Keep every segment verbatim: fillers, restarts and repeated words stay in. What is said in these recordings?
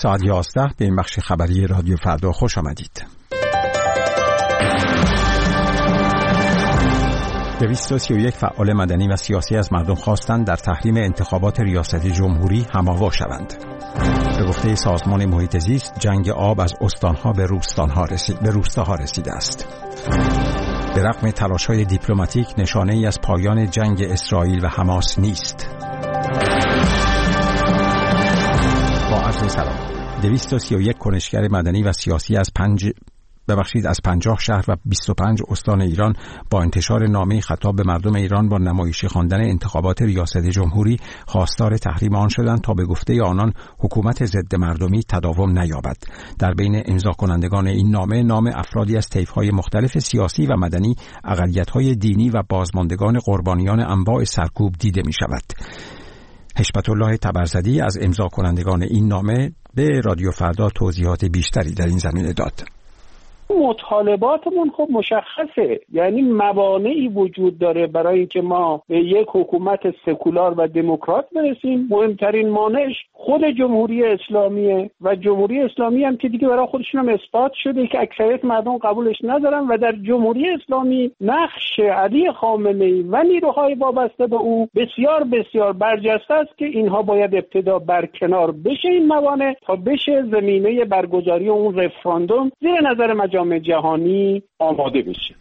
ساعت یازده به این بخش خبری رادیو فردا خوش آمدید. دویست و سی و یک فعال مدنی و سیاسی از مردم خواستند در تحریم انتخابات ریاست جمهوری هم‌آوا شوند. به گفته سازمان محیط زیست، جنگ آب از استانها به روستانها رسید، به روستاها رسیده است. به رغم تلاش‌های دیپلماتیک، نشانه‌ای از پایان جنگ اسرائیل و حماس نیست. با عرض سلام. دویست و سی و یک کنشگر مدنی و سیاسی از پنج ببخشید از پنجاه شهر و بیست و پنج استان ایران با انتشار نامه خطاب به مردم ایران با نمایشی خواندن انتخابات ریاست جمهوری خواستار تحریم آن شدند تا به گفته آنان حکومت ضد مردمی تداوم نیابد. در بین امضا کنندگان این نامه نام افرادی از طیف‌های مختلف سیاسی و مدنی، اقلیت‌های دینی و بازماندگان قربانیان انواع سرکوب دیده می‌شود. هشبت الله تبرزدی از امضا کنندگان این نامه به رادیو فردا توضیحات بیشتری در این زمینه داد. مطالباتمون خب مشخصه، یعنی موانعی وجود داره برای اینکه ما به یک حکومت سکولار و دموکرات برسیم. مهمترین مانعش خود جمهوری اسلامیه و جمهوری اسلامی هم که دیگه برای خودشون هم اثبات شده که اکثریت مردم قبولش ندارن و در جمهوری اسلامی نقش علی خامنه‌ای و نیروهای وابسته به او بسیار بسیار برجسته است که اینها باید ابتدا برکنار بشه این موانع تا بشه زمینه برگزاری اون رفراندوم زیر نظر مجامع جهانی آماده بشه.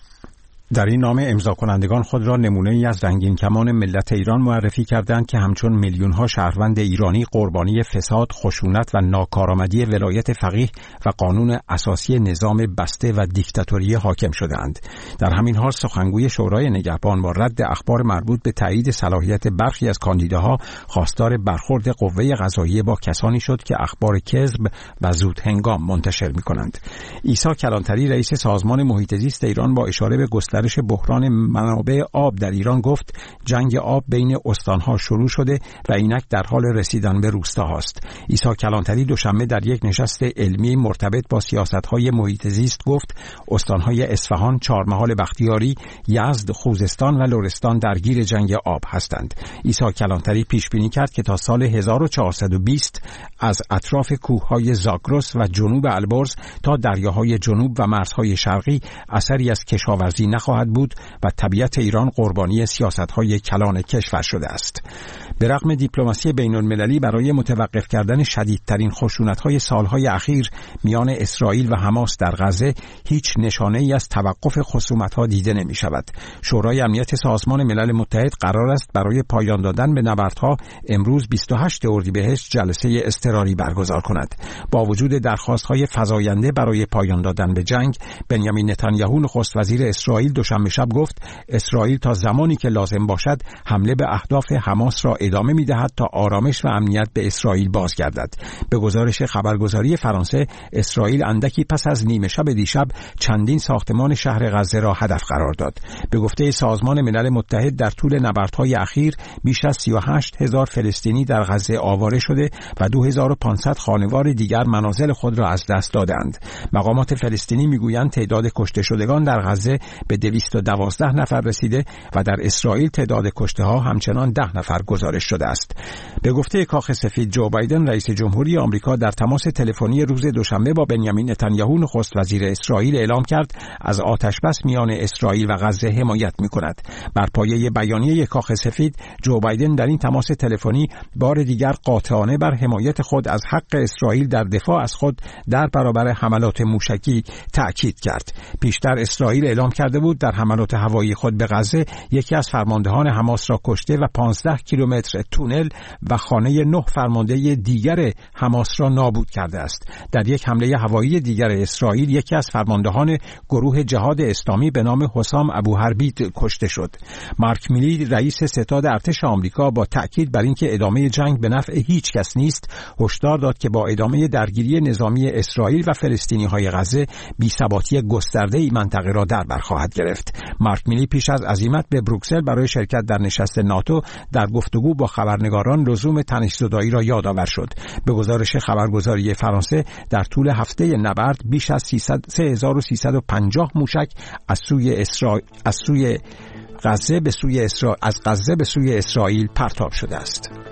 در این نامه امضا کنندگان خود را نمونه‌ای از رنگین کمان ملت ایران معرفی کردند که همچون میلیون‌ها شهروند ایرانی قربانی فساد، خشونت و ناکارآمدی ولایت فقیه و قانون اساسی نظام بسته و دیکتاتوری حاکم شده‌اند. در همین حال سخنگوی شورای نگهبان با رد اخبار مربوط به تایید صلاحیت برخی از کاندیداها خواستار برخورد قوه قضاییه با کسانی شد که اخبار کذب و زود هنگام منتشر می‌کنند. عیسی کلانتری رئیس سازمان محیط زیست ایران با اشاره به گسترش بحران منابع آب در ایران گفت جنگ آب بین استانها شروع شده و اینک در حال رسیدن به روستاهاست. عیسی کلانتری دوشنبه در یک نشست علمی مرتبط با سیاست‌های محیط زیست گفت استانهای اصفهان، چهارمحال بختیاری، یزد، خوزستان و لرستان درگیر جنگ آب هستند. عیسی کلانتری پیش بینی کرد که تا سال هزار و چهارصد و بیست از اطراف کوههای زاگرس و جنوب البرز تا دریاهای جنوب و مرزهای شرقی اثری از کشاورزی نخواهد بود و طبیعت ایران قربانی سیاست‌های کلان کشور شده است. به رغم دیپلماسی بین‌المللی برای متوقف کردن شدیدترین خشونت‌های سالهای اخیر میان اسرائیل و حماس در غزه، هیچ نشانه‌ای از توقف خصومت‌ها دیده نمی‌شود. شورای امنیت سازمان ملل متحد قرار است برای پایان دادن به نبردها امروز بیست و هشتم اردیبهشت جلسه اضطراری برگزار کند. با وجود درخواست‌های فزاینده برای پایان دادن به جنگ، بنیامین نتانیاهو نخست وزیر اسرائیل دوشنبه شب گفت اسرائیل تا زمانی که لازم باشد حمله به اهداف حماس را ادامه می‌دهد تا آرامش و امنیت به اسرائیل بازگردد. به گزارش خبرگزاری فرانسه، اسرائیل اندکی پس از نیمه شب دیشب چندین ساختمان شهر غزه را هدف قرار داد. به گفته سازمان ملل متحد در طول نبردهای اخیر بیش از سی و هشت هزار فلسطینی در غزه آواره شده و دو هزار و پانصد خانوار دیگر منازل خود را از دست دادند. مقامات فلسطینی میگویند تعداد کشته شدگان در غزه به دویست و دوازده نفر رسیده و در اسرائیل تعداد کشته ها همچنان ده نفر گزارش شده است. به گفته کاخ سفید، جو بایدن رئیس جمهوری آمریکا در تماس تلفنی روز دوشنبه با بنیامین نتانیاهو نخست وزیر اسرائیل اعلام کرد از آتشبس میان اسرائیل و غزه حمایت می‌کند. بر پایه بیانیه کاخ سفید، جو بایدن در این تماس تلفنی بار دیگر قاطعانه بر حمایت خود از حق اسرائیل در دفاع از خود در برابر حملات موشکی تأکید کرد. پیشتر اسرائیل اعلام کرده بود در حملات هوایی خود به غزه یکی از فرماندهان حماس را کشته و پانزده کیلومتر تونل و خانه نه فرمانده دیگر حماس را نابود کرده است. در یک حمله هوایی دیگر اسرائیل یکی از فرماندهان گروه جهاد اسلامی به نام حسام ابوحربی کشته شد. مارک میلی رئیس ستاد ارتش آمریکا با تأکید بر اینکه ادامه جنگ به نفع هیچ کس نیست، هشدار داد که با ادامه درگیری نظامی اسرائیل و فلسطینی‌های غزه بی‌ثباتی گسترده‌ای منطقه را در بر خواهد گرفت. مارک میلی پیش از عزیمت به بروکسل برای شرکت در نشست ناتو در گفتگو با خبرنگاران لزوم تنش‌زدایی را یادآور شد. به گزارش خبرگزاری فرانسه در طول هفته نبرد بیش از سه هزار و سیصد و پنجاه موشک از سوی اسرائیل از سوی غزه به سوی اسرائیل از غزه به سوی اسرائیل پرتاب شده است.